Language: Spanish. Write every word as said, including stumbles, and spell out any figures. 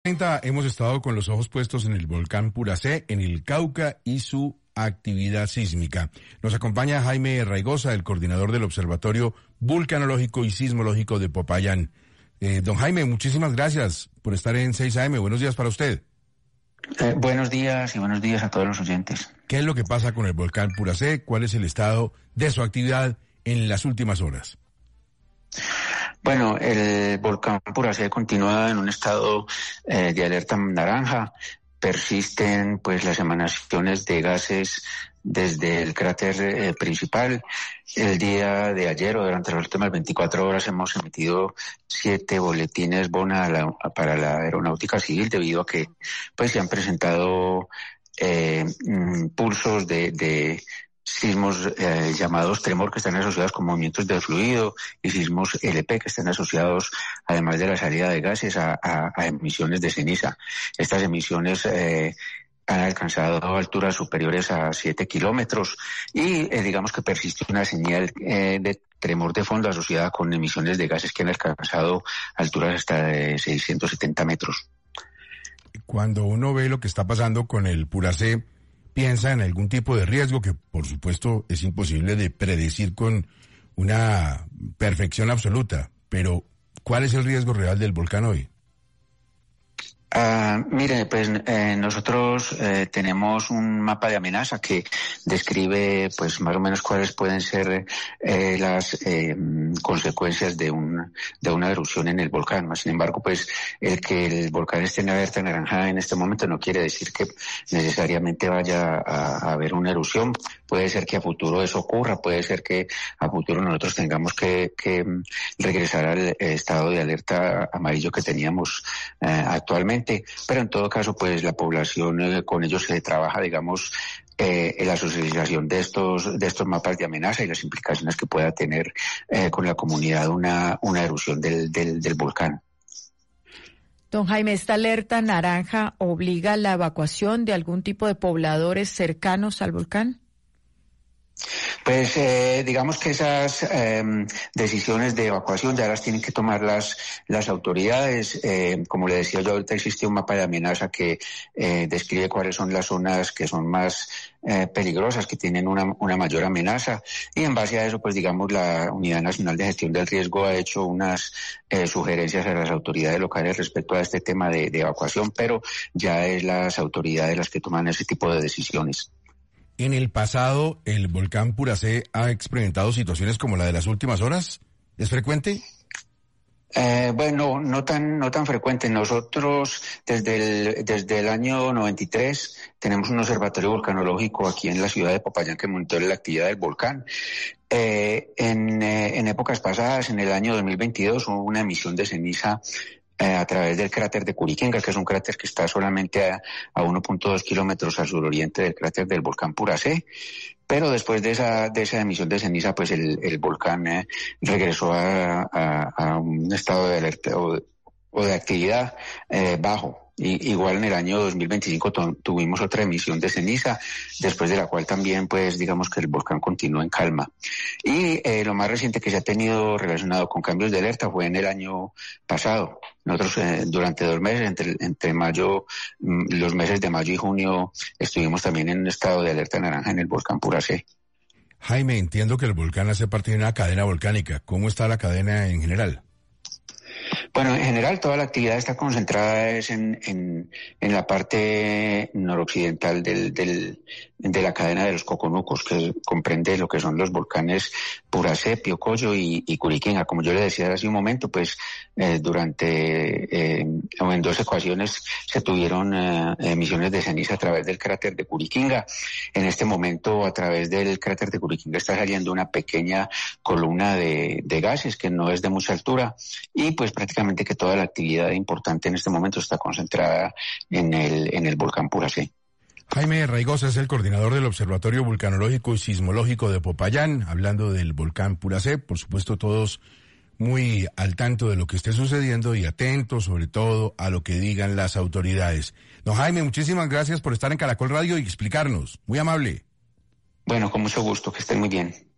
Hemos estado con los ojos puestos en el volcán Puracé, en el Cauca y su actividad sísmica. Nos acompaña Jaime Raigosa, el coordinador del Observatorio Vulcanológico y Sismológico de Popayán. Eh, don Jaime, muchísimas gracias por estar en seis A M. Buenos días para usted. Eh, buenos días y buenos días a todos los oyentes. ¿Qué es lo que pasa con el volcán Puracé? ¿Cuál es el estado de su actividad en las últimas horas? Bueno, el volcán Puracé continúa en un estado eh, de alerta naranja. Persisten pues las emanaciones de gases desde el cráter eh, principal. El día de ayer o durante las últimas veinticuatro horas hemos emitido siete boletines BONA a la, para la aeronáutica civil debido a que pues se han presentado eh, mm, pulsos de, de sismos eh, llamados tremor, que están asociados con movimientos de fluido, y sismos L P, que están asociados, además de la salida de gases, a, a, a emisiones de ceniza. Estas emisiones eh, han alcanzado alturas superiores a siete kilómetros y eh, digamos que persiste una señal eh, de tremor de fondo asociada con emisiones de gases que han alcanzado alturas hasta de seiscientos setenta metros. Cuando uno ve lo que está pasando con el Puracé, piensa en algún tipo de riesgo que, por supuesto, es imposible de predecir con una perfección absoluta. Pero, ¿cuál es el riesgo real del volcán hoy? Uh, mire, pues eh, nosotros eh, tenemos un mapa de amenaza que describe pues más o menos cuáles pueden ser eh, las eh, consecuencias de un de una erupción en el volcán. Sin embargo, pues el que el volcán esté en alerta naranja en este momento no quiere decir que necesariamente vaya a, a haber una erupción. Puede ser que a futuro eso ocurra, puede ser que a futuro nosotros tengamos que, que regresar al estado de alerta amarillo que teníamos eh, actualmente. Pero en todo caso, pues la población eh, con ellos se trabaja, digamos, eh, en la socialización de estos de estos mapas de amenaza y las implicaciones que pueda tener eh, con la comunidad una una erupción del, del, del volcán. Don Jaime, ¿esta alerta naranja obliga a la evacuación de algún tipo de pobladores cercanos al volcán? Pues eh, digamos que esas eh, decisiones de evacuación ya las tienen que tomar las las autoridades. Eh, como le decía yo, ahorita existe un mapa de amenaza que eh, describe cuáles son las zonas que son más eh, peligrosas, que tienen una, una mayor amenaza, y en base a eso, pues digamos, la Unidad Nacional de Gestión del Riesgo ha hecho unas eh, sugerencias a las autoridades locales respecto a este tema de, de evacuación, pero ya es las autoridades las que toman ese tipo de decisiones. En el pasado, ¿el volcán Puracé ha experimentado situaciones como la de las últimas horas? ¿Es frecuente? Eh, bueno, no tan no tan frecuente. Nosotros desde el desde el año noventa y tres tenemos un observatorio volcanológico aquí en la ciudad de Popayán que monitora la actividad del volcán. Eh, en, eh, en épocas pasadas, en el año dos mil veintidós, hubo una emisión de ceniza Eh, a través del cráter de Curiquinga, que es un cráter que está solamente a, a uno punto dos kilómetros al suroriente del cráter del volcán Puracé. Pero después de esa de esa emisión de ceniza, pues el, el volcán eh, regresó a, a, a un estado de alerta o, o de actividad eh, bajo. Y, igual en el año dos mil veinticinco tu, tuvimos otra emisión de ceniza, después de la cual también, pues, digamos que el volcán continúa en calma. Y eh, lo más reciente que se ha tenido relacionado con cambios de alerta fue en el año pasado. Nosotros eh, durante dos meses, entre, entre mayo, los meses de mayo y junio, estuvimos también en un estado de alerta naranja en el volcán Puracé. Jaime, entiendo que el volcán hace parte de una cadena volcánica. ¿Cómo está la cadena en general? Bueno, en general toda la actividad está concentrada es en, en, en la parte noroccidental del, del, de la cadena de los Coconucos, que comprende lo que son los volcanes Puracé, Piocoyo y, y Curiquinga. Como yo le decía hace un momento, pues eh, durante, eh, o en dos ocasiones se tuvieron eh, emisiones de ceniza a través del cráter de Curiquinga. En este momento, a través del cráter de Curiquinga está saliendo una pequeña columna de, de gases que no es de mucha altura, y pues prácticamente que toda la actividad importante en este momento está concentrada en el, en el volcán Puracé. Jaime Raigosa es el coordinador del Observatorio Vulcanológico y Sismológico de Popayán, hablando del volcán Puracé. Por supuesto, todos muy al tanto de lo que esté sucediendo y atentos, sobre todo, a lo que digan las autoridades. Don Jaime, muchísimas gracias por estar en Caracol Radio y explicarnos. Muy amable. Bueno, con mucho gusto. Que estén muy bien.